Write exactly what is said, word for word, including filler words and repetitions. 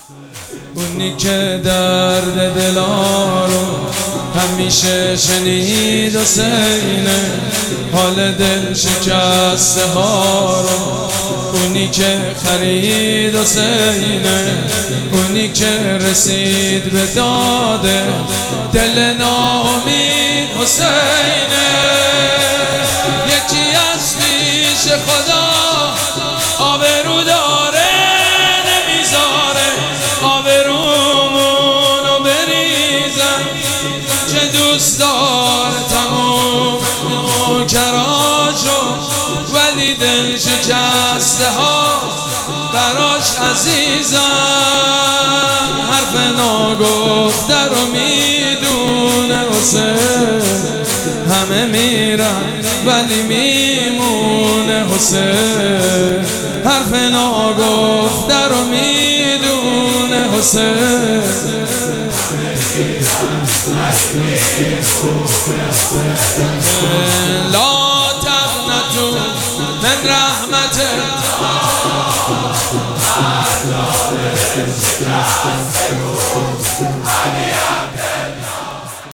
اونی که درد دلا رو همیشه شنید حسینه، حال دل شکسته ها رو اونی که خرید حسینه، اونی که رسید به داده دل ناامید حسینه. یکی از پیش خدا آبرو داره نمیذاره آبرومونو بریزن، که دوست داره تموم نوکراشو ولی دل شکسته ها براش عزیزن. حرف ناگفته رو میدونه حسین، همه میرن ولی میمونه حسین. حرف ناگفته رو میدونه حسین. لا تقنطوا من رحمت الله.